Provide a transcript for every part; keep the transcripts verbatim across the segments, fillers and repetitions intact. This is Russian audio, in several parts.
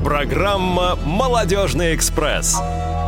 Программа «Молодежный экспресс».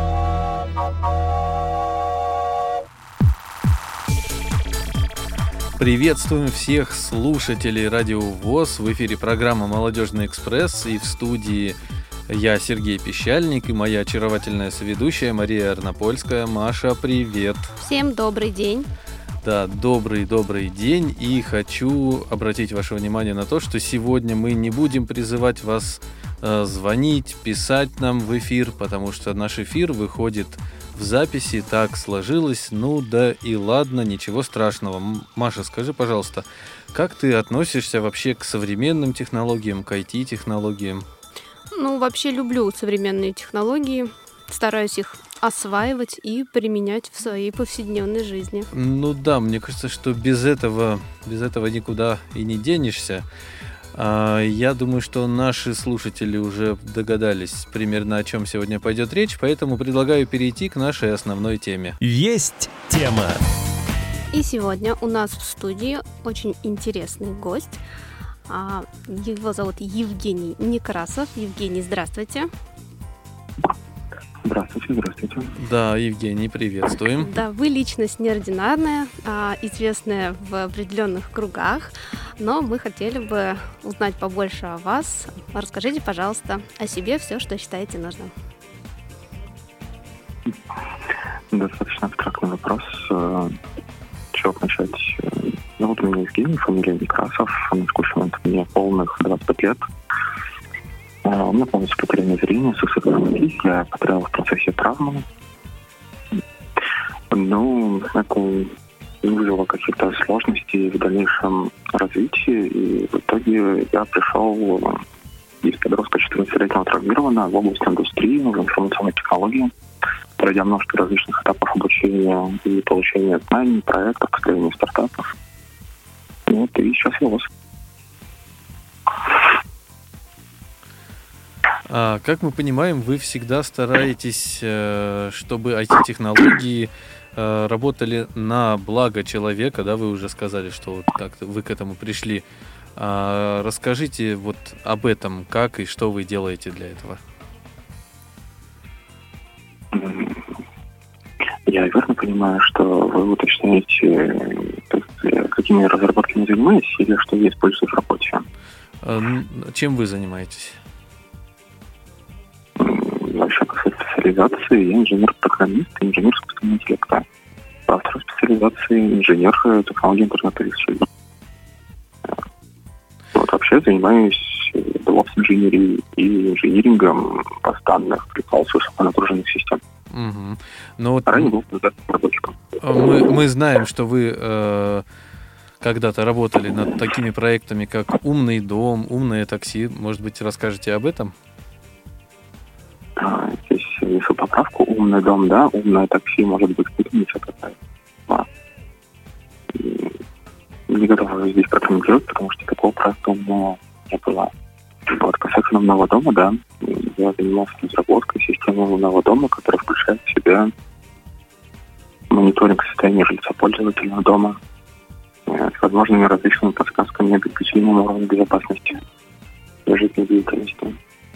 Приветствуем всех слушателей Радио ВОС. В эфире программа «Молодежный экспресс». И в студии я, Сергей Пищальник, и моя очаровательная соведущая Мария Арнопольская. Маша, привет! Всем добрый день! Да, добрый-добрый день. И хочу обратить ваше внимание на то, что сегодня мы не будем призывать вас э, звонить, писать нам в эфир, потому что наш эфир выходит в записи, так сложилось. Ну да и ладно, ничего страшного. Маша, скажи, пожалуйста, как ты относишься вообще к современным технологиям, к ай ти-технологиям? Ну, вообще люблю современные технологии, стараюсь их осваивать и применять в своей повседневной жизни. Ну да, мне кажется, что без этого, без этого никуда и не денешься. Я думаю, что наши слушатели уже догадались примерно, о чем сегодня пойдет речь, поэтому предлагаю перейти к нашей основной теме. Есть тема! И сегодня у нас в студии очень интересный гость. Его зовут Евгений Некрасов. Евгений, здравствуйте. Здравствуйте, здравствуйте. Да, Евгений, приветствуем. Да, вы личность неординарная, известная в определенных кругах, но мы хотели бы узнать побольше о вас. Расскажите, пожалуйста, о себе все, что считаете нужным. Достаточно абстрактный вопрос. С чего начать? Зовут меня Евгений, фамилия Некрасов. На текущий момент мне полных двадцать пять лет. У меня полностью потерянное зрение, сексуальная. Я потерял в процессе травмы. Ну, это вызвало каких-то сложностей в дальнейшем развитии. И в итоге я пришел из подростка четырнадцатилетнего травмированного в область индустрии, в информационной технологии, пройдя множество различных этапов обучения и получения знаний, проектов, построения стартапов. Вот, и сейчас я у вас. А, как мы понимаем, вы всегда стараетесь, чтобы ай ти-технологии работали на благо человека, да, вы уже сказали, что вот так вы к этому пришли. А, расскажите вот об этом, как и что вы делаете для этого. Я верно понимаю, что вы уточняете, какими разработками занимаетесь или что я использую в работе? А, чем вы занимаетесь? Вообще, по своей специализации, я инженер-программист и инженер искусственного интеллекта. По второй специализации инженер технологий интернета вещей. Вот вообще занимаюсь DevOps-инженерией и инжинирингом постоянных приколов высоконагруженных систем. Угу. Но вот ранее был разработчиком. Мы, мы знаем, что вы э, когда-то работали над такими проектами, как «Умный дом», «Умное такси». Может быть, расскажете об этом? Здесь несу поправку. «Умный дом», да, «Умное такси» может быть путаница какая-то. Не готова здесь прокомментировать, потому что такого проекта у меня не было. Вот, касательно «Умного дома», да, я занимался разработкой системы «Умного дома», которая включает в себя мониторинг состояния жильца пользовательного дома с возможными различными подсказками и обеспечением уровня безопасности для жизнедеятельности.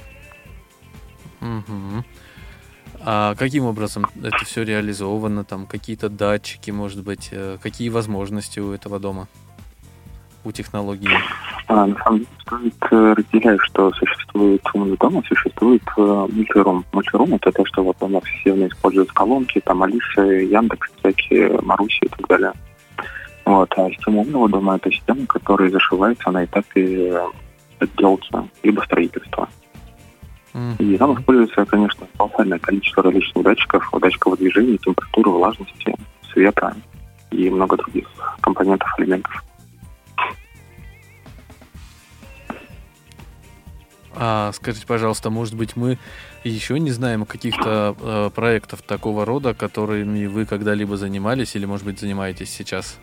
Угу. А каким образом это все реализовано? Там какие-то датчики, может быть, какие возможности у этого дома, у технологии? А, на самом деле стоит разделять, что существует умный дом, а существует мультирум. Мультирум — это то, что вот у нас все используют колонки, там Алиса, Яндекс, всякие, Маруси и так далее. Вот. А система умного дома — это система, которая зашивается на этапе отделки либо строительства. И там используется, конечно, колоссальное количество различных датчиков, датчиков движения, температуры, влажности, света и много других компонентов, элементов. А скажите, пожалуйста, может быть, мы еще не знаем каких-то э, проектов такого рода, которыми вы когда-либо занимались или, может быть, занимаетесь сейчас?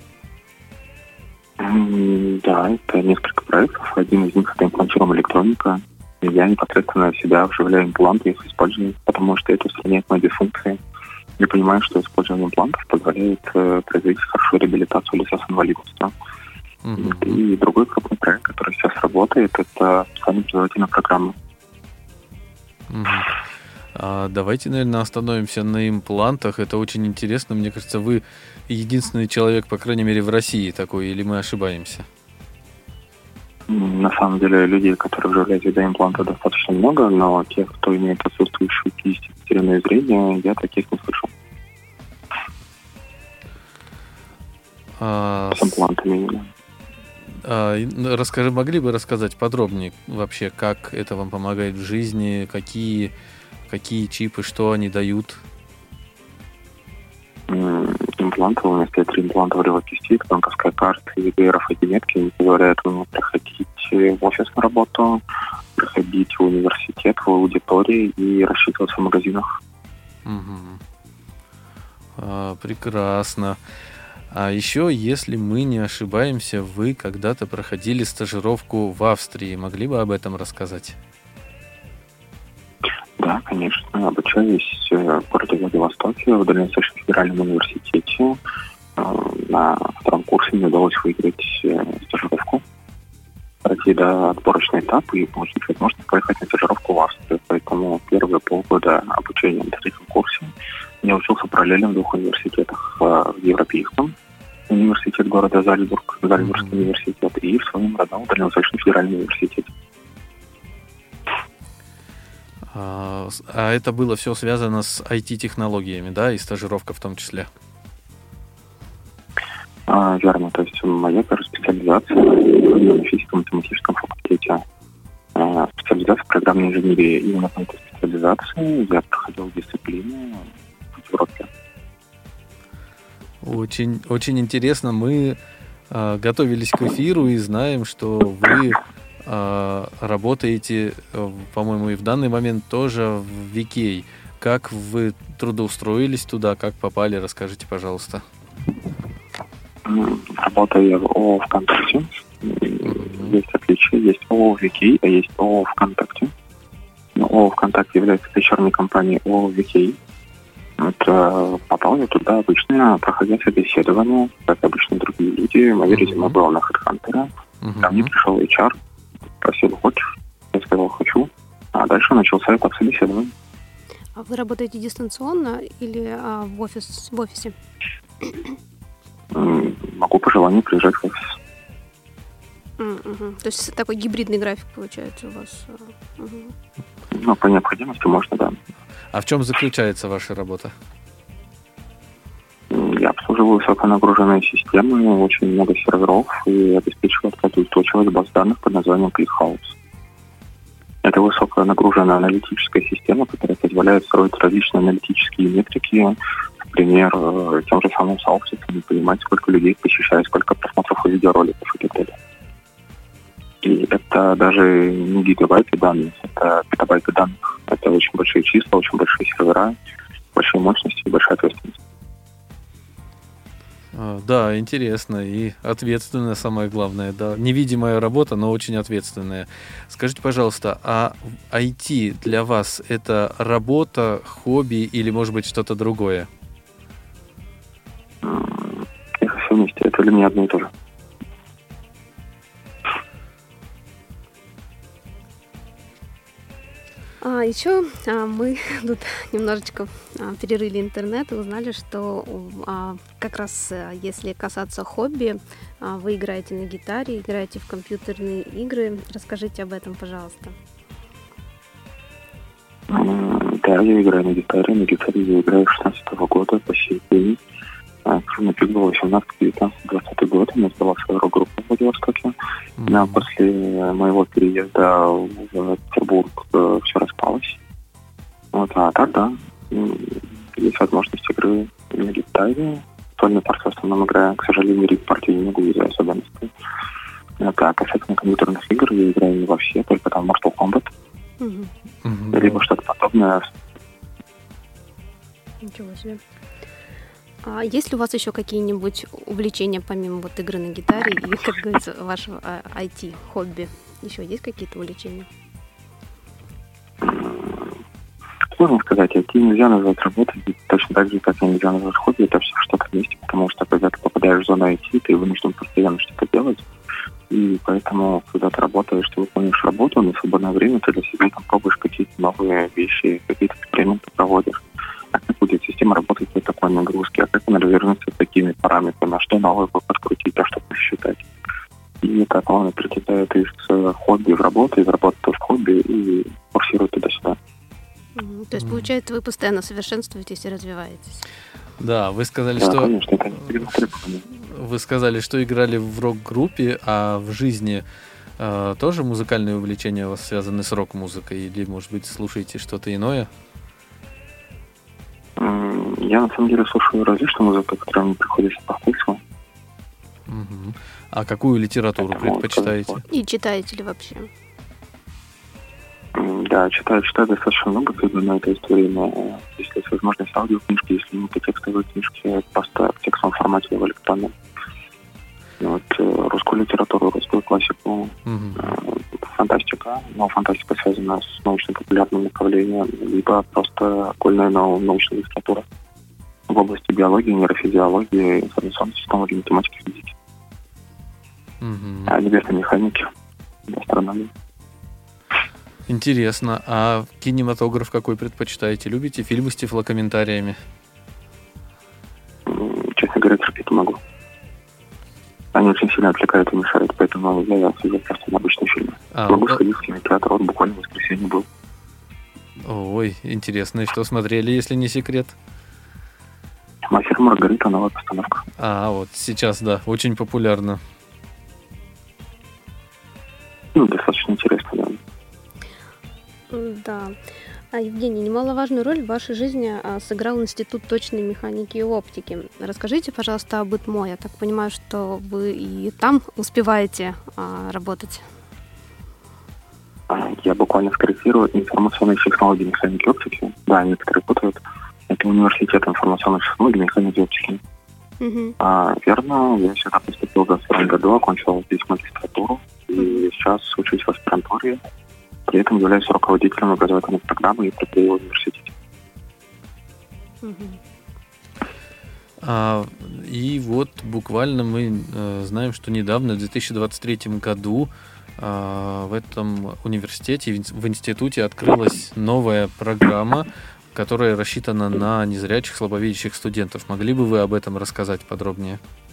Да, это несколько проектов. Один из них — это имплантируем электроника. Я непосредственно себя вживляю импланты и их использую, потому что это устраняет многие функции. Я понимаю, что использование имплантов позволяет э, произвести хорошую реабилитацию лица с инвалидностью. Uh-huh. И другой крупный проект, который сейчас работает, это специальная образовательная программа. Мгм. А давайте, наверное, остановимся на имплантах. Это очень интересно. Мне кажется, вы единственный человек, по крайней мере, в России такой, или мы ошибаемся? М, На самом деле людей, которые вживляют вида импланта, достаточно много, но тех, кто имеет отсутствующую кисть и потерянное зрение, я таких не слышал. А, С имплантами именно. а, и, ну, расскажи, могли бы рассказать подробнее вообще, как это вам помогает в жизни, какие, какие чипы, что они дают? М, Импланты, у меня стоят три импланта в левой кисти, банковская карта и эр эф ай-метки, они позволяют мне проходить в офисную работу, проходить в университет, в аудитории и рассчитываться в магазинах. Мгм. А, прекрасно. А еще, если мы не ошибаемся, вы когда-то проходили стажировку в Австрии. Могли бы об этом рассказать? Да, конечно. Обучаюсь э, в городе Владивостоке, в Дальневосточном федеральном университете. Э, На втором курсе мне удалось выиграть э, стажировку, пройти до отборочный этап и получить возможность поехать на стажировку в Австрию. Поэтому первые полгода обучения на третьем курсе я учился параллельно в двух университетах. э, В Европейском университет города Зальцбург, Зальцбургский Мгм. университет, и в своем родном Дальневосточном федеральном университете. А, с- а это было все связано с ай ти-технологиями, да, и стажировка в том числе? А, верно, то есть моя первая специализация на физико-математическом факультете. А, специализация в программной инженерии. Именно по этой специализации я проходил дисциплины в Европе. Очень, очень интересно. Мы а, готовились к эфиру и знаем, что вы а, работаете, э, по-моему, и в данный момент тоже в ви кей. Как вы трудоустроились туда, как попали, расскажите, пожалуйста. М, Работаю я в ООО «ВКонтакте». М, Есть отличия. Есть ООО «Викей», а есть ООО «ВКонтакте». Но ООО «ВКонтакте» является дочерней компанией ООО «Викей». Вот, э, попал я туда обычно, проходя собеседование, как обычно другие люди. Мое Мгм. резюме было на HeadHunter. Мгм. Ко мне пришел эйч ар, спросил, хочешь? Я сказал, хочу. А дальше начался этап собеседования. А вы работаете дистанционно или а, в, офис, в офисе? М, Могу по желанию приезжать в офис. М, мгм. То есть такой гибридный график получается у вас. а, мгм. Ну, по необходимости можно, да. А в чем заключается ваша работа? М, Я обслуживаю высоконагруженные системы, очень много серверов и обеспечиваю устойчивость баз данных под названием ClickHouse. Это высоконагруженная аналитическая система, которая позволяет строить различные аналитические метрики, например, э, тем же самым сообществом, понимать, сколько людей посещает, сколько просмотров у видеороликов и так далее. И это даже не гигабайты данных, это петабайты данных. Это очень большие числа, очень большие сервера, большие мощности и большая ответственность. А, Да, интересно и ответственная, самое главное, да. Невидимая работа, но очень ответственная. Скажите, пожалуйста, а ай ти для вас это работа, хобби или, может быть, что-то другое? М, Их все вместе, это для меня одно и то же. А еще а, мы тут немножечко а, перерыли интернет и узнали, что а, как раз а, если касаться хобби, а, вы играете на гитаре, играете в компьютерные игры. Расскажите об этом, пожалуйста. М, Да, я играю на гитаре. На гитаре я играю с шестнадцатого года по сей день. А, На пик был восемнадцатый, девятнадцатый, двадцатый год. У нас была своя рок-группа в Владивостоке. Но М, после моего переезда в Петербург все распалось. Вот, а так, да, м, есть возможность игры на гитаре. Сольный партию в основном играю. К сожалению, рик-партию не могу из-за особенностей. Вот, а касательно компьютерных игр, я играю не во все, только там Mortal Kombat, Мгм. мгм. либо что-то подобное. Ничего себе. А есть ли у вас еще какие-нибудь увлечения, помимо вот игры на гитаре и, как говорится, вашего а, ай ти хобби? Еще есть какие-то увлечения? М, Сложно сказать, ай ти нельзя назвать работой, точно так же, как нельзя назвать хобби, это все что-то вместе, потому что когда ты попадаешь в зону ай ти, ты вынужден постоянно что-то делать. И поэтому, когда ты работаешь, ты выполняешь работу, на свободное время ты для себя там пробуешь какие-то новые вещи, какие-то эксперименты проводишь. А как будет система работать при такой нагрузке? А как она развернется с такими параметрами? А что новое бы подкрутить, а что посчитать? И это плавно перетекает из хобби в работу, из работы в хобби и форсирует туда-сюда. Мгм. То есть, получается, вы постоянно совершенствуетесь и развиваетесь. Да, вы сказали, Да, что конечно, это не требование. вы сказали, что играли в рок-группе, а в жизни э, тоже музыкальные увлечения у вас связаны с рок-музыкой, или, может быть, слушаете что-то иное? М, Я, на самом деле, слушаю различную музыку, которая мне приходится по вкусу. Мгм. А какую литературу Поэтому предпочитаете? вот. И читаете ли вообще? М, Да, читаю, читаю достаточно много, особенно это история, но если есть возможность аудиокнижки, если нет текстовые книжки, просто в текстовом формате в электронном. И Вот э, русскую литературу, русскую классику, Мгм. э, фантастика, но фантастика связана с научно-популярным направлением, либо просто школьная нау- научная литература в области биологии, нейрофизиологии, информационной технологии, математики, физики, Мгм. а небесной механики, астрономии. Интересно. А кинематограф какой предпочитаете? Любите фильмы с тифлокомментариями? М, Честно говоря, терпеть не могу. Они очень сильно отвлекают и мешают, поэтому я сижу просто на обычные фильмы. А, Могу о- сходить в кинотеатр, вот буквально в воскресенье был. Ой, интересно. И что смотрели, если не секрет? «Мастер и Маргарита», новая постановка. А, вот сейчас, да, очень популярно. Ну, достаточно интересно, да. М, Да. А, Евгений, немаловажную роль в вашей жизни а, сыграл Институт точной механики и оптики. Расскажите, пожалуйста, об ИТМО. Я так понимаю, что вы и там успеваете а, работать. А, Я буквально скорректирую информационные технологии механики и оптики. Да, некоторые путают. Это университет информационных технологий механики и оптики. Мгм. А, верно, я сюда поступил в двадцать втором году, окончил здесь магистратуру. И сейчас учусь в аспирантуре. При этом являюсь руководителем образовательной программы и преподаю в университете. Мгм. А, и вот буквально мы э, знаем, что недавно, в две тысячи двадцать третьем году, а, в этом университете, в ин- в институте открылась новая программа, которая рассчитана на незрячих, слабовидящих студентов. Могли бы вы об этом рассказать подробнее?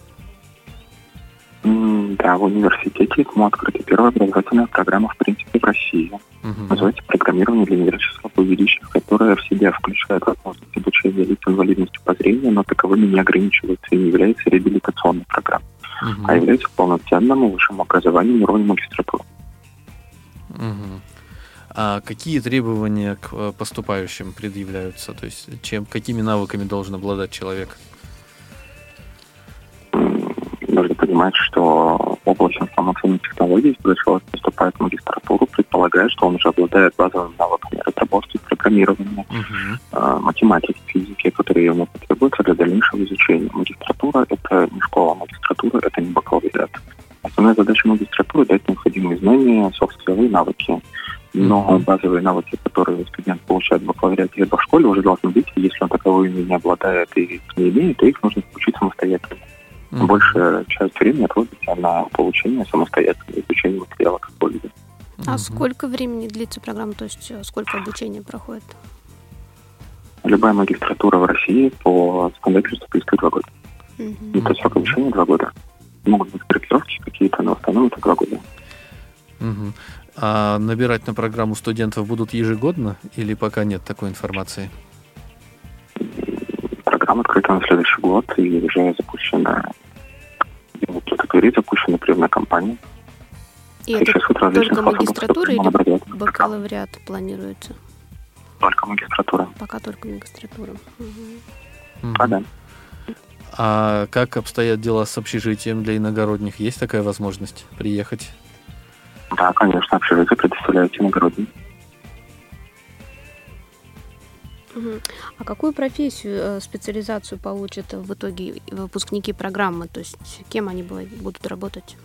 М, Да, в университете ИТМО открыта первая образовательная программа, в принципе, в России. Мгм. Называется «Программирование для незрячих слабовидящих», которая в себя включает возможность обучения лиц с инвалидностью по зрению, но таковыми не ограничивается и не является реабилитационной программой, Мгм. а является полноценным высшим образованием уровня магистратуры. Мгм. А какие требования к э, поступающим предъявляются? То есть чем, какими навыками должен обладать человек? М, Нужно понимать, что область информационных технологий, когда человек поступает в магистратуру, предполагает, что он уже обладает базовыми навыками разработки, программирования, Мгм. э, математики, физики, которые ему потребуются для дальнейшего изучения. Магистратура – это не школа, магистратура – это не бакалавриат. Основная задача магистратуры – дать необходимые знания, софт-скиллы, навыки. Но Мгм. базовые навыки, которые студент получает в бакалавриате либо в школе, уже должны быть. И если он таковыми не обладает и их не имеет, то их нужно получить самостоятельно. Мгм. Большая часть времени отводится на получение самостоятельного изучения материала какого-либо. А Мгм. сколько времени длится программа? То есть э, сколько обучения проходит? Любая магистратура в России по законодательству искает два года. Мгм. Это срок обучения два года. Могут быть корректировки какие-то, но в основном это два года. Мгм. А набирать на программу студентов будут ежегодно или пока нет такой информации? Программа открыта на следующий год и уже запущена. Теперь запущена приемная кампания. И это Существует различных только способов магистратура поступления или на образовательную программу. бакалавриат планируется? Только магистратура. Пока только магистратура. Мгм. Мгм. А, да. А как обстоят дела с общежитием для иногородних? Есть такая возможность приехать? Да, конечно, общежитие предоставляют иногородним. Мгм. А какую профессию, э, специализацию получат в итоге выпускники программы? То есть кем они бу- будут работать?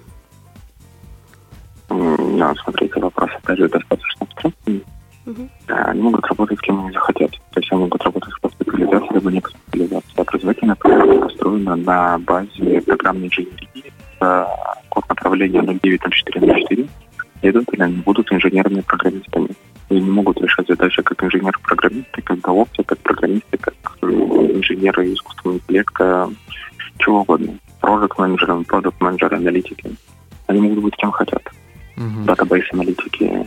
М, Да, смотрите, вопрос опять же достаточно абстрактный. Мгм. А, Они могут работать с кем они захотят. То есть они могут работать по специализации, либо не по специализации. Образовательная программа построена на базе программной инженерии с космос направления ноль девять ноль четыре ноль четыре, следовательно, они будут инженерами-программистами. И не могут решать задачи как инженеры-программисты, как девопсы, как программисты, как инженеры искусственного интеллекта, чего угодно. Проджект-менеджеры, продукт-менеджеры, аналитики. Они могут быть кем хотят. Угу. Датабейс-аналитики.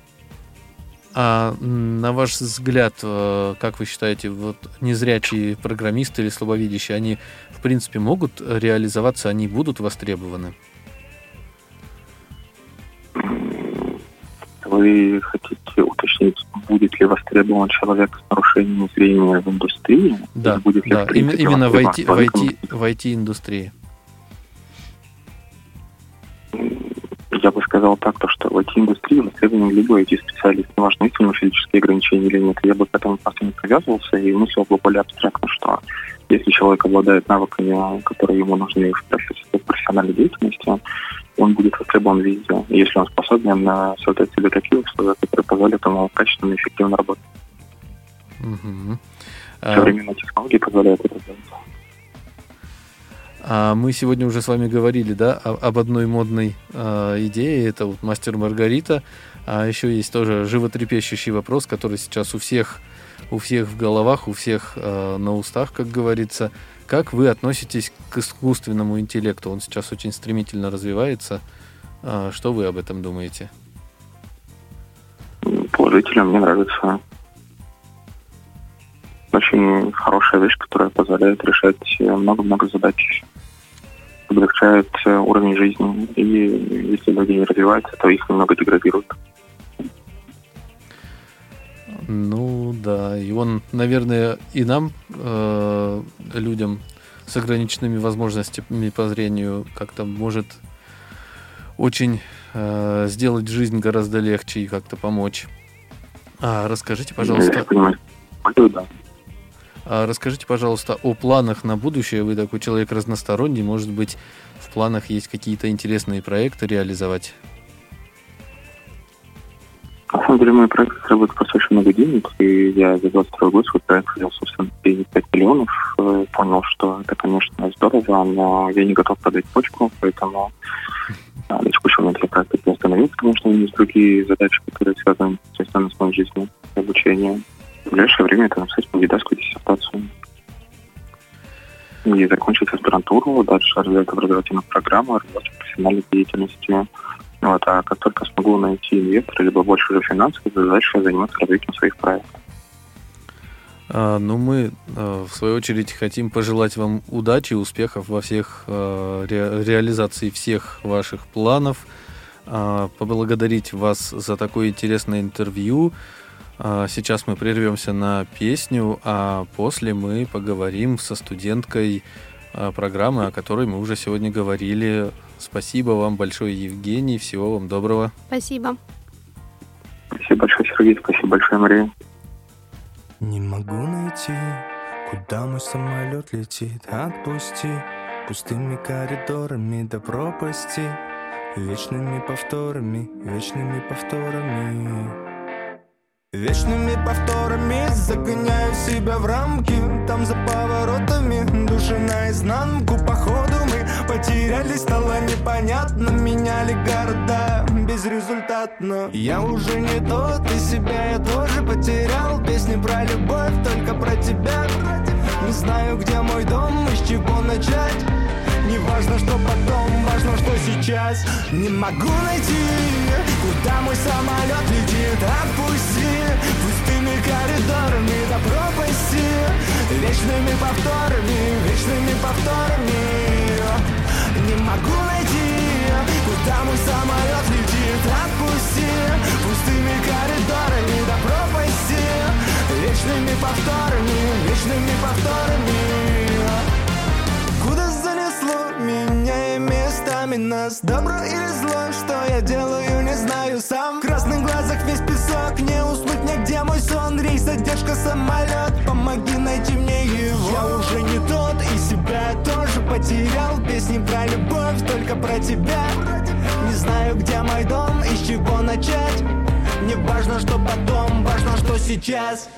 А на ваш взгляд, как вы считаете, вот незрячие программисты или слабовидящие, они в принципе могут реализоваться, они будут востребованы? Вы хотите уточнить, будет ли востребован человек с нарушением зрения в индустрии? Да, будет ли, да. в принципе, именно в ай ти, в ай ти, в в ай ти-индустрии. Я бы сказал так, то, что в ай ти-индустрии востребован любой ай ти-специалист. Неважно, есть у него физические ограничения или нет. Я бы к этому просто не привязывался и мыслил бы более абстрактно, что если человек обладает навыками, которые ему нужны в профессиональной деятельности, он будет востребован везде, если он способен создать себе такие условия, которые позволят ему качественно и эффективно работать. Угу. Современные а... технологии позволяют это сделать. А мы сегодня уже с вами говорили, да, об одной модной э, идее, это вот «Мастер и Маргарита», а еще есть тоже животрепещущий вопрос, который сейчас у всех, у всех в головах, у всех э, на устах, как говорится. Как вы относитесь к искусственному интеллекту? Он сейчас очень стремительно развивается. А, что вы об этом думаете? Положительно, мне нравится. Очень хорошая вещь, которая позволяет решать много-много задач. Облегчает уровень жизни. И если люди не развиваются, то их немного деградирует. Ну да, и он, наверное, и нам, э, людям с ограниченными возможностями по зрению, как-то может очень э, сделать жизнь гораздо легче и как-то помочь. А расскажите, пожалуйста, да. а расскажите, пожалуйста, о планах на будущее. Вы такой человек разносторонний, может быть, в планах есть какие-то интересные проекты реализовать? На самом деле, мой проект требует просто очень много денег, и я за двадцать второй год свой проект хотел, собственно, пять миллионов. Понял, что это, конечно, здорово, но я не готов продать почку, поэтому на текущий момент я проект не остановил, потому что у меня есть другие задачи, которые связаны непосредственно с моей жизнью, обучением. В ближайшее время это написать кандидатскую диссертацию и закончить аспирантуру, дальше развивать образовательную программу, развивать профессиональной деятельности. Вот, а как только смогу найти инвестора, либо больше уже финансов, то дальше заниматься развитием своих проектов. А, ну, мы, в свою очередь, хотим пожелать вам удачи, успехов во всех ре, реализации всех ваших планов, а, поблагодарить вас за такое интересное интервью. А, сейчас мы прервемся на песню, а после мы поговорим со студенткой а, программы, о которой мы уже сегодня говорили. Спасибо вам большое, Евгений. Всего вам доброго. Спасибо. Спасибо большое, Сергей. Спасибо большое, Мария. Не могу найти, куда мой самолет летит. Отпусти пустыми коридорами до пропасти, вечными повторами, вечными повторами. Вечными повторами загоняю себя в рамки. Там за поворотами души наизнанку. Походу мы потерялись, стало непонятно. Меняли города безрезультатно. Я уже не тот, и себя я тоже потерял. Песни про любовь, только про тебя. Не знаю, где мой дом и с чего начать. Не важно, что потом, важно, что сейчас. Не могу найти, куда мой самолет летит. Отпусти пустыми коридорами до пропасти, вечными повторами, вечными повторами. Не могу найти, куда мой самолет летит. Отпусти пустыми коридорами до пропасти, вечными повторами, вечными повторами. Куда занесло меня и местами нас? Добро или зло, что я делаю, не знаю сам. В красных глазах весь песок, не уснуть нигде мой сон. Рейс, задержка, самолет, помоги найти мне его. Я уже не тот, и себя я тоже потерял. Песни про любовь, только про тебя. Не знаю, где мой дом и с чего начать. Не важно, что потом, важно, что сейчас.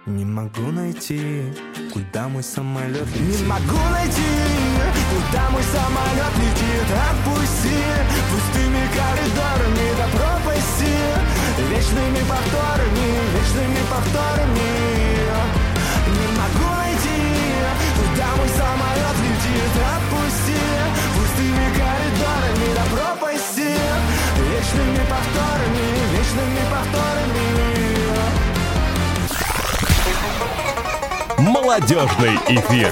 Не могу найти, куда мой самолет летит. Не могу найти, куда мой самолет летит. Отпусти пустыми коридорами до пропасти, вечными повторами, вечными повторами. Не могу найти, куда мой самолет летит. Отпусти пустыми коридорами до пропасти, вечными повторами, вечными повторами. Молодежный эфир.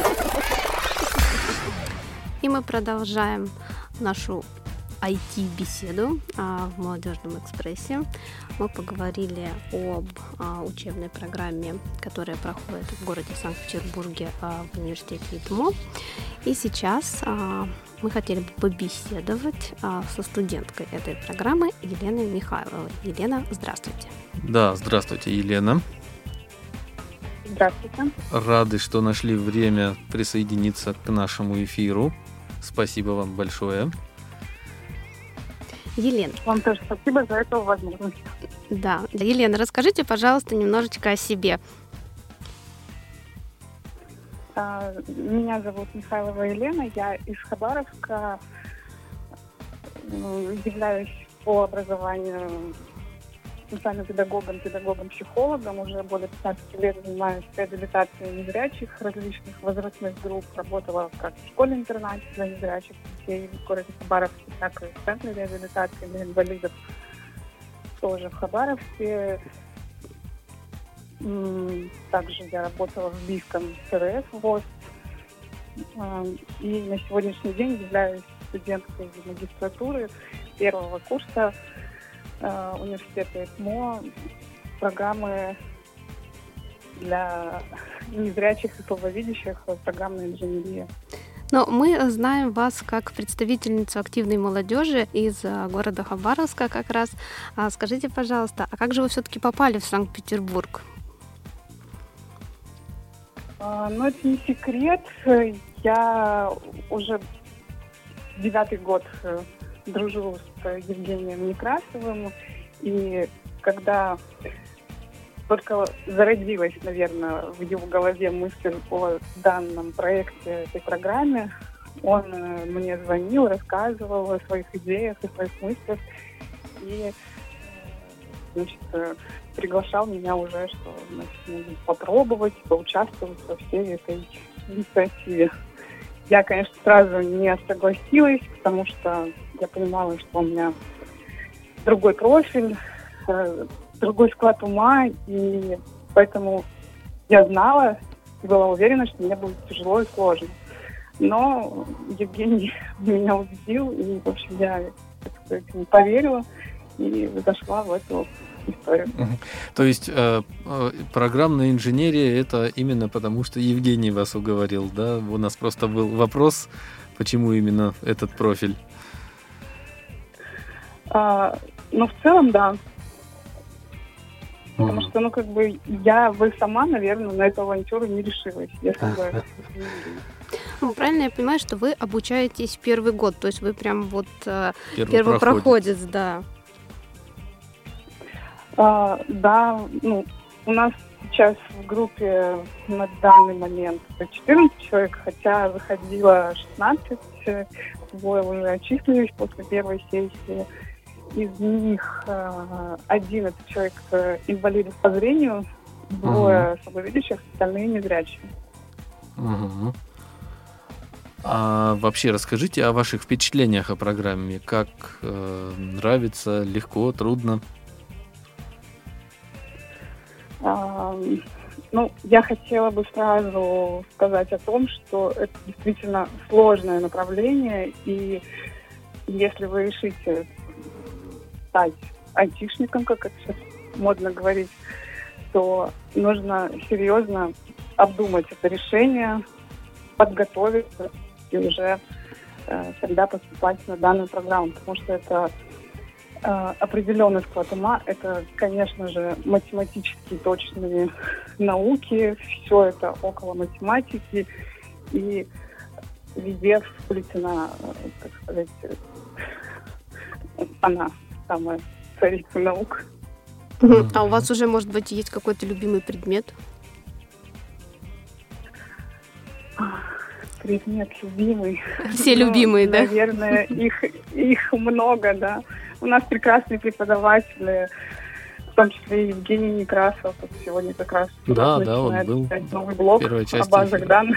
И мы продолжаем нашу ай ти-беседу а, в Молодежном экспрессе. Мы поговорили об а, учебной программе, которая проходит в городе Санкт-Петербурге а, в университете ИТМО. И сейчас а, мы хотели бы побеседовать а, со студенткой этой программы Еленой Михайловой. Елена, здравствуйте. Да, здравствуйте, Елена. Здравствуйте. Рады, что нашли время присоединиться к нашему эфиру. Спасибо вам большое. Елена. Вам тоже спасибо за эту возможность. Да. Елена, расскажите, пожалуйста, немножечко о себе. Меня зовут Михайлова Елена, я из Хабаровска, являюсь по образованию специальным педагогом, педагогом-психологом. Уже более пятнадцать лет занимаюсь реабилитацией незрячих различных возрастных групп. Работала как в школе-интернате для незрячих детей в городе Хабаровске, так и в центре реабилитации для инвалидов тоже в Хабаровске. Также я работала в Бийском ЦРС ВОС. И на сегодняшний день являюсь студенткой магистратуры первого курса университета ИТМО, программы для незрячих и слабовидящих, программная инженерия. Но мы знаем вас как представительницу активной молодежи из города Хабаровска как раз. А скажите, пожалуйста, а как же вы все-таки попали в Санкт-Петербург? А, ну, это не секрет. Я уже девятый год дружу с Евгением Некрасовым, и когда только зародилась, наверное, в его голове мысль о данном проекте, этой программе, он мне звонил, рассказывал о своих идеях, о своих мыслях, и, значит, приглашал меня уже, что, значит, попробовать, поучаствовать во всей этой инициативе. Я, конечно, сразу не согласилась, потому что я понимала, что у меня другой профиль, другой склад ума, и поэтому я знала и была уверена, что мне будет тяжело и сложно. Но Евгений меня убедил, и, в общем, я, так сказать, поверила и зашла в эту историю. То есть э, программная инженерия — это именно потому, что Евгений вас уговорил, да? У нас просто был вопрос, почему именно этот профиль? А, ну, в целом, да. Потому mm-hmm. что, ну, как бы, я бы сама, наверное, на эту авантюру не решилась, если бы... Ну, правильно я понимаю, что вы обучаетесь первый год, то есть вы прям вот первопроходец, первопроходец, да. А, да, ну, у нас сейчас в группе на данный момент четырнадцать человек, хотя выходило шестнадцать, двое уже отчислились после первой сессии. Из них э, одиннадцать человек инвалидов по зрению, двое uh-huh. слабовидящих, остальные незрячие. Uh-huh. А вообще расскажите о ваших впечатлениях о программе. Как э, нравится, легко, трудно? А, ну, я хотела бы сразу сказать о том, что это действительно сложное направление, и если вы решите стать айтишником, как это сейчас модно говорить, то нужно серьезно обдумать это решение, подготовиться и уже э, тогда поступать на данную программу, потому что это э, определенный склад ума, это, конечно же, математические точные науки, все это около математики, и везде вплетена, так сказать, она самая царица наук. Mm-hmm. А у вас уже, может быть, есть какой-то любимый предмет? предмет любимый. Все Ну, любимые, да? Наверное, их, их много, да. У нас прекрасные преподаватели, в том числе и Евгений Некрасов. Вот сегодня как раз Да, начинает да, он был писать новый блог в первой о части базах эфира. данных.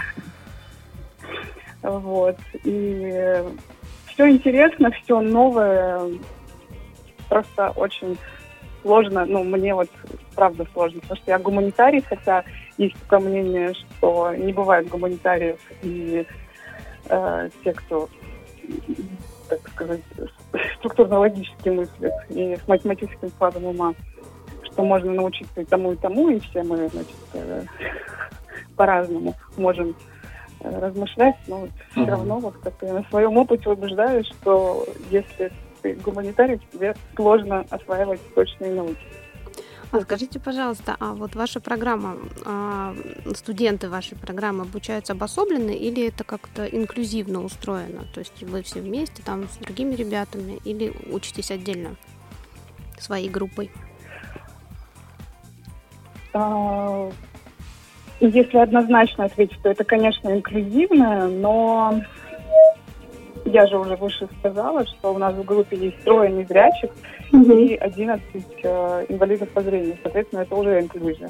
Вот. И все интересно, все новое. Просто очень сложно, ну, мне вот правда сложно, потому что я гуманитарий, хотя есть такое мнение, что не бывает гуманитариев и э, те, кто, так сказать, структурно-логически мыслят и с математическим складом ума, что можно научиться и тому, и тому, и все мы, значит, э, по-разному можем э, размышлять, но вот все Мгм. равно вот как-то я на своем опыте убеждаю, что если ты гуманитарий, тебе сложно осваивать точные науки. А скажите, пожалуйста, а вот ваша программа, а, студенты вашей программы обучаются обособленно или это как-то инклюзивно устроено? То есть вы все вместе там с другими ребятами или учитесь отдельно своей группой? А, Если однозначно ответить, то это, конечно, инклюзивно, но я же уже выше сказала, что у нас в группе есть трое незрячих и одиннадцать э, инвалидов по зрению. Соответственно, это уже инклюзия.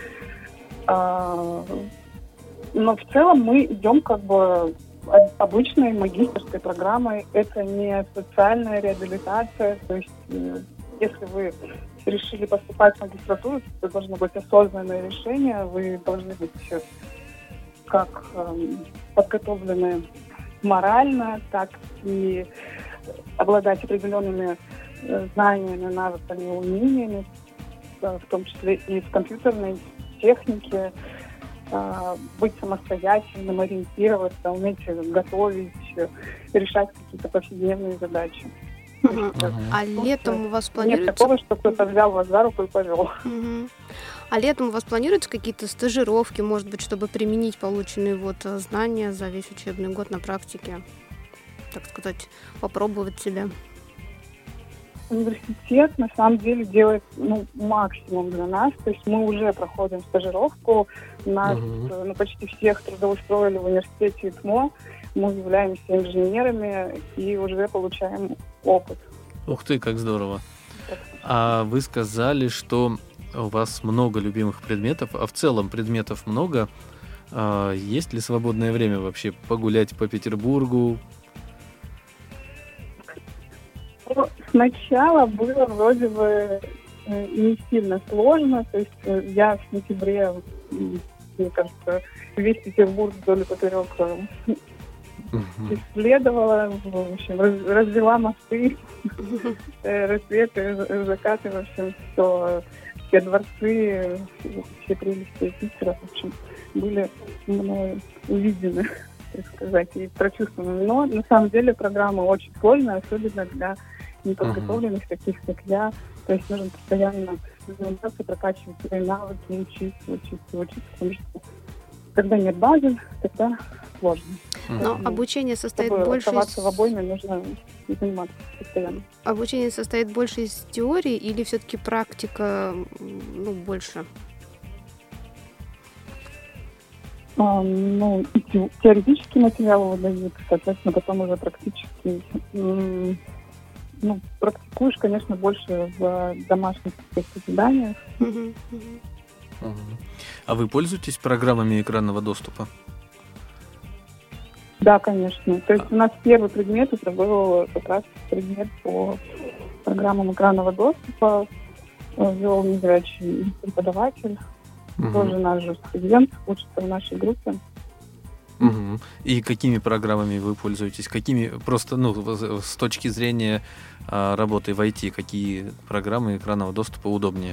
А, но в целом мы идем как бы об- обычной магистерской программой. Это не социальная реабилитация. То есть, э, если вы решили поступать в магистратуру, то это должно быть осознанное решение. Вы должны быть э, как эм, подготовлены морально, так и обладать определенными э, знаниями, навыками, умениями, э, в том числе и в компьютерной технике, э, быть самостоятельным, ориентироваться, уметь готовить, э, решать какие-то повседневные задачи. Мгм. То есть, Мгм. А летом у вас Нет планируется... такого, что кто-то взял вас за руку и повел. Мгм. А летом у вас планируются какие-то стажировки, может быть, чтобы применить полученные вот э, знания за весь учебный год на практике, так сказать, попробовать себя? Университет на самом деле делает ну, максимум для нас. То есть мы уже проходим стажировку. Нас Мгм. э, ну, почти всех трудоустроили в университете ИТМО. Мы являемся инженерами и уже получаем опыт. Ух ты, как здорово. А вы сказали, что у вас много любимых предметов, а в целом предметов много. А есть ли свободное время вообще погулять по Петербургу? Ну, Сначала было вроде бы э, не сильно сложно. То есть э, я в сентябре, м, мне кажется, весь Петербург вдоль и поперек э, Мгм. исследовала, в общем, раз- развела мосты, э, рассветы, э, закаты, в общем, все, все дворцы, э, все прелести Питера, в общем, были мною увидены, так сказать, и прочувствованы. Но на самом деле программа очень сложная, особенно для неподготовленных таких, как я. То есть нужно постоянно заниматься, прокачивать свои навыки, учиться, учиться, учиться, потому что когда нет базы, тогда сложно. Но Мгм. обучение состоит Чтобы больше оставаться из... в обойме, нужно заниматься постоянно. Обучение состоит больше из теории или все-таки практика, м, ну, больше? А, ну, и те- теоретический материал выдают, соответственно, потом уже практически. м, Ну, практикуешь, конечно, больше в домашних каких-то заданиях. Мгм, мгм. Мгм. А вы пользуетесь программами экранного доступа? Да, конечно. То есть у нас первый предмет, это был как раз предмет по программам экранного доступа. Э, Вел незрячий преподаватель, Мгм. тоже наш же студент, учится в нашей группе. Мгм. И какими программами вы пользуетесь? Какими, просто, ну, в- с точки зрения а, работы в ай ти, какие программы экранного доступа удобнее?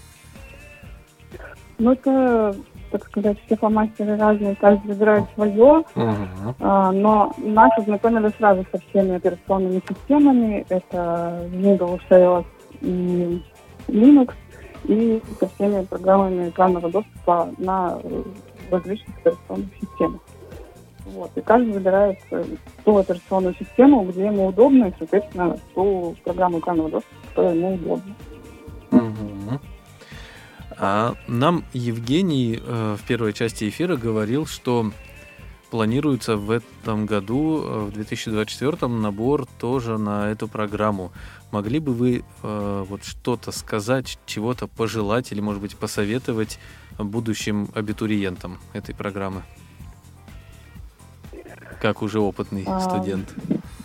Ну, это, так сказать, все фломастеры разные, каждый выбирает свое. Мгм. А, но нас ознакомили сразу со всеми операционными системами. Это Windows, iOS и Linux. И со всеми программами экранного доступа на э, различных операционных системах. Вот. И каждый выбирает э, ту операционную систему, где ему удобно, и, соответственно, ту программу экранного доступа, которая ему удобна. Мгм. А нам Евгений э, в первой части эфира говорил, что планируется в этом году, в две тысячи двадцать четвёртом, набор тоже на эту программу. Могли бы вы э, вот что-то сказать, чего-то пожелать или, может быть, посоветовать будущим абитуриентам этой программы? Как уже опытный а... студент.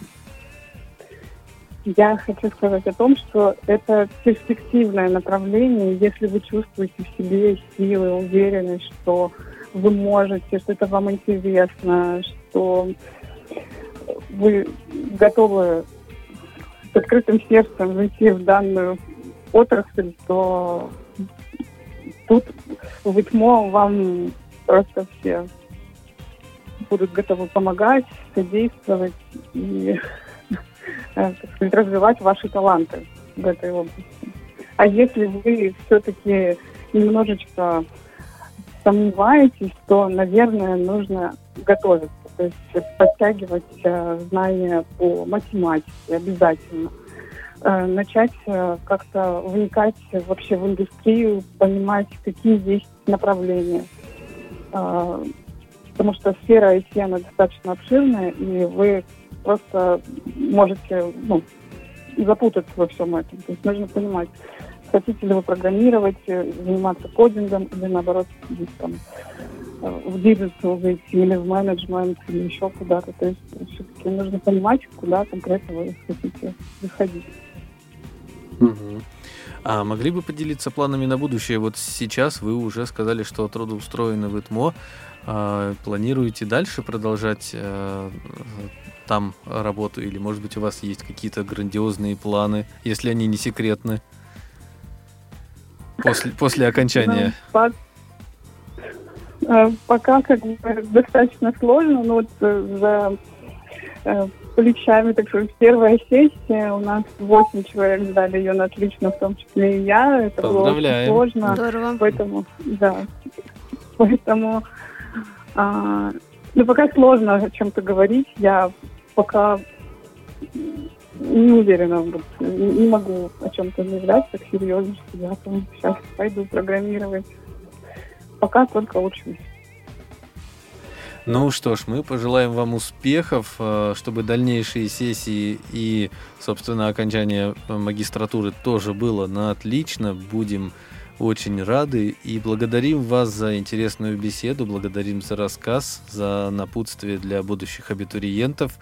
Я хочу сказать о том, что это перспективное направление. Если вы чувствуете в себе силы, уверенность, что вы можете, что это вам интересно, что вы готовы с открытым сердцем зайти в данную отрасль, то тут в ИТМО вам просто все будут готовы помогать, содействовать и, так сказать, развивать ваши таланты в этой области. А если вы все-таки немножечко сомневаетесь, то, наверное, нужно готовиться, то есть подтягивать э, знания по математике обязательно, э, начать э, как-то вникать вообще в индустрию, понимать, какие есть направления, э, потому что сфера ай ти, она достаточно обширная, и вы просто можете, ну, запутаться во всем этом. То есть нужно понимать, хотите ли вы программировать, заниматься кодингом, или наоборот, там, в бизнес выйти, или в менеджмент, или еще куда-то. То есть все-таки нужно понимать, куда конкретно вы хотите выходить. Угу. А могли бы поделиться планами на будущее? Вот сейчас вы уже сказали, что трудоустроены в ИТМО. А планируете дальше продолжать а, там работу? Или, может быть, у вас есть какие-то грандиозные планы, если они не секретны? После, после окончания. Ну, по, пока как бы достаточно сложно, но вот за э, плечами, так сказать, первая сессия, у нас восемь человек сдали ее на отлично, в том числе и я. Это было очень сложно. Здорово. Поэтому, да, поэтому, а, ну, пока сложно о чем-то говорить, я пока не уверена, вот, не могу о чем-то заявлять так серьезно, что я там сейчас пойду программировать. Пока только учусь. Ну что ж, мы пожелаем вам успехов, чтобы дальнейшие сессии и, собственно, окончание магистратуры тоже было на отлично. Будем очень рады и благодарим вас за интересную беседу, благодарим за рассказ, за напутствие для будущих абитуриентов.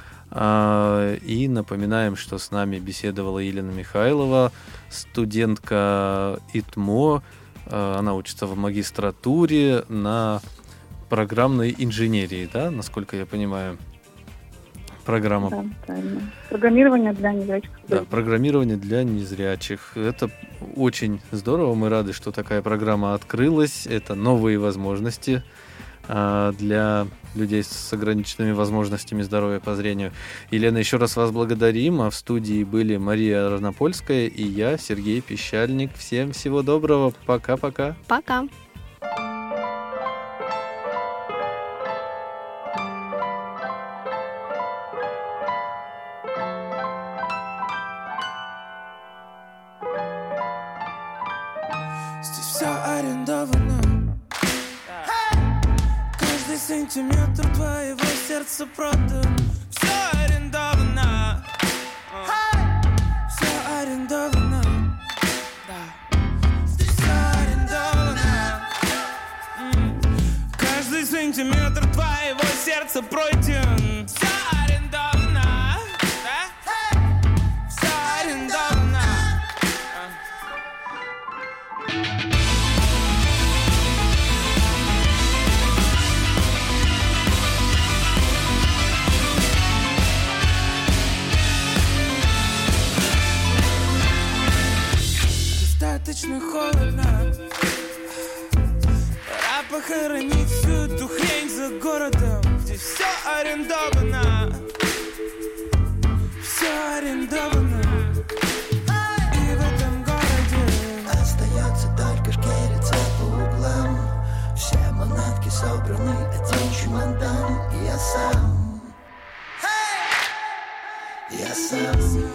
И напоминаем, что с нами беседовала Елена Михайлова, студентка ИТМО. Она учится в магистратуре на программной инженерии, да, насколько я понимаю? Программа. Да, правильно. Программирование для незрячих. Да, программирование для незрячих. Это очень здорово. Мы рады, что такая программа открылась. Это новые возможности для людей с ограниченными возможностями здоровья по зрению. Елена, еще раз вас благодарим. А в студии были Мария Разнопольская и я, Сергей Пищальник. Всем всего доброго. Пока-пока. Пока. Здесь все арендовано. Сантиметр твоего сердца продан. Все арендовано. Все арендовано. Да. Здесь все арендовано. Каждый сантиметр твоего сердца пройден. Все арендовано. Да? Все арендовано. Достаточно холодно. Пора похоронить всю эту хрень за городом, где все арендовано. Все арендовано. И в этом городе остается только шкериться по углам. Все манатки собраны, один чемодан. И я сам. Я сам.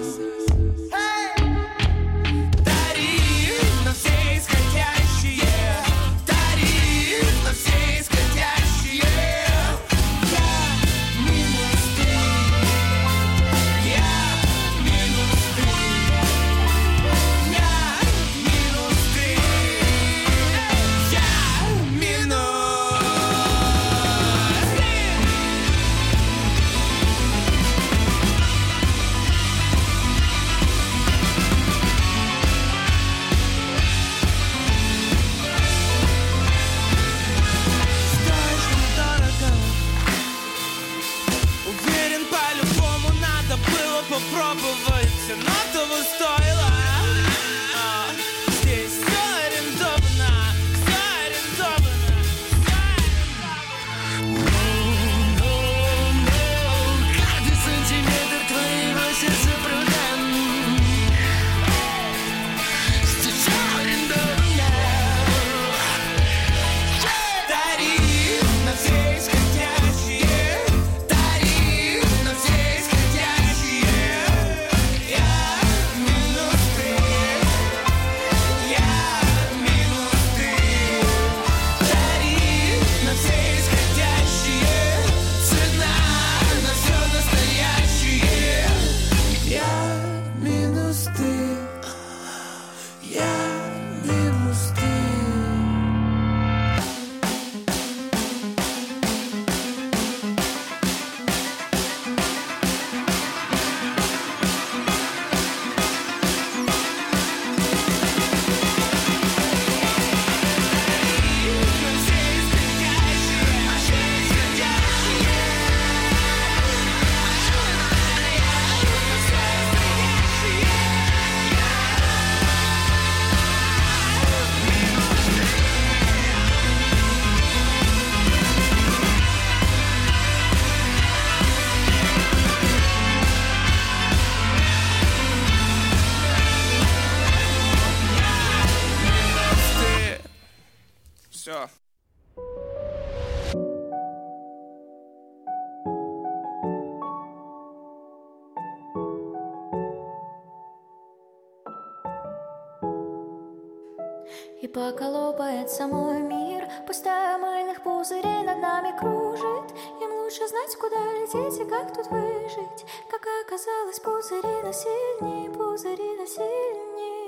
пока лопается мой мир, пустая мыльных пузырей над нами кружит. Им лучше знать, куда лететь и как тут выжить. Как оказалось, пузыри нас сильней, пузыри нас сильней.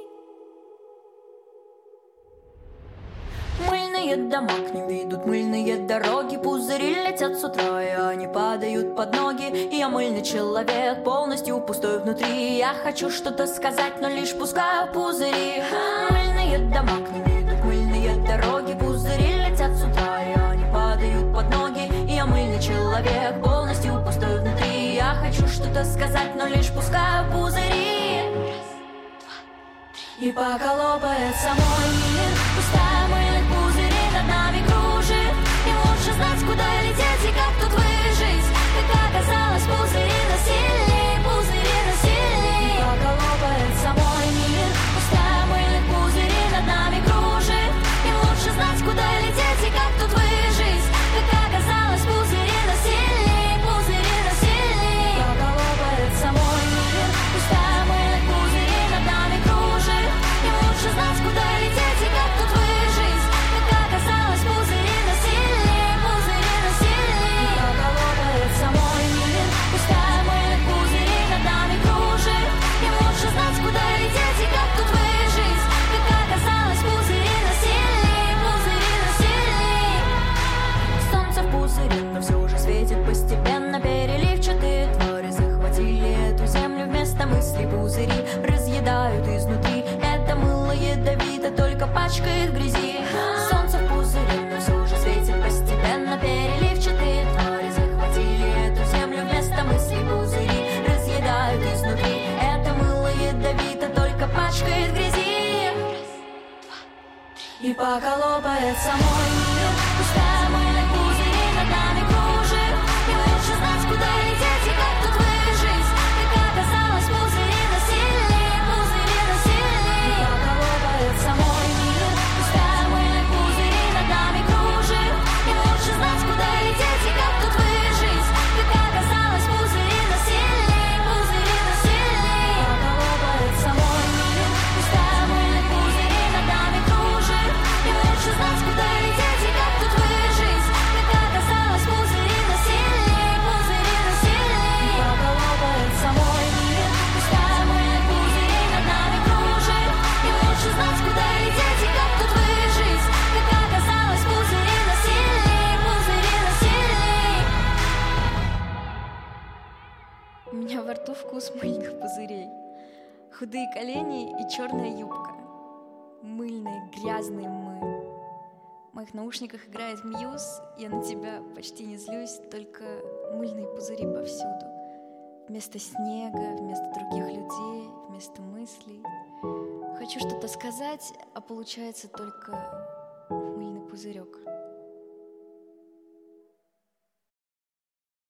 Мыльные дома к ним ведут мыльные дороги. Пузыри летят с утра, и они падают под ноги. И я мыльный человек, полностью пустой внутри. Я хочу что-то сказать, но лишь пускаю пузыри. Мыльные дома к ним ведут мыльные дороги. Пузыри летят с утра, и они падают под ноги. И я мыльный человек, полностью пустой внутри. Я хочу что-то сказать, но лишь пускаю пузыри. И пока лопается мой мир, пустая мыльных пузырей над нами кружит. Им лучше знать, куда лететь и как тут выжить. Как оказалось, пузыри нас сильней, пузыри нас сильней. И пока лопается мой мир, пустая мыльных пузырей над нами кружит. Им лучше знать, куда лететь и как тут выжить. Как оказалось, пузыри нас сильней, пузыри нас сильней. И пока лопается мой мир, пустая мыльных пузырей над нами кружит. Им лучше знать, куда лететь и как тут выжить. Как оказалось, пузыри нас сильней, пузыри нас сильней. И пока лопается мой мир, пустая мыльных пузырей над нами кружит. Им лучше знать, куда лететь и как тут выжить. Как оказалось, пузыри нас сильней, пузыри нас сильней. Солнце в пузыре, но все же светит постепенно. Переливчатые твари захватили эту землю. Вместо мыслей пузыри разъедают изнутри. Это мыло ядовито, только пачкает в грязи. Солнце в пузыре, но все же светит постепенно. Переливчатые твари захватили эту землю. Вместо мыслей пузыри разъедают изнутри. Это мыло ядовито, только пачкает в грязи. И пока лопается мой мир, пустая мыльных пузырей над нами кружит. Им лучше знать, куда лететь и как тут выжить. Как оказалось, пузыри нас сильней, пузыри нас сильней. И пока лопается мой мир, пустая мыльных пузырей над нами кружит. Им лучше знать, куда лететь и как тут выжить. Как оказалось, пузыри нас сильней, пузыри нас сильней. И пока лопается мой мир, пустая мыльных пузырей над нами кружит. Им лучше знать, куда лететь и как тут выжить. Как оказалось, пузыри нас сильней, пузыри нас сильней. И пока лопается мой мир, пустая мыльных пузырей над нами кружит. Им лучше знать, куда лететь и как тут выжить. Как оказалось, пузыри нас сильней, пузыри нас сильней. У меня во рту вкус мыльных пузырей. Худые колени и черная юбка. Мыльные, грязные мы. В моих наушниках играет Мьюз. Я на тебя почти не злюсь, только мыльные пузыри повсюду. Вместо снега, вместо других людей, вместо мыслей. Хочу что-то сказать, а получается только мыльный пузырек.